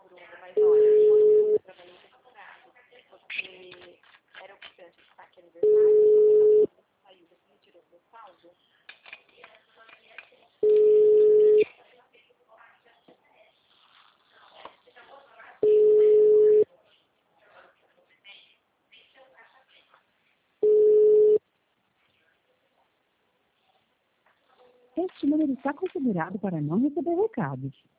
Bruno, mas olha, eu tô trabalhando registrado, porque era o que você está aqui aniversário, você saiu, você me tirou do meu saldo. Este número está configurado para não receber recados.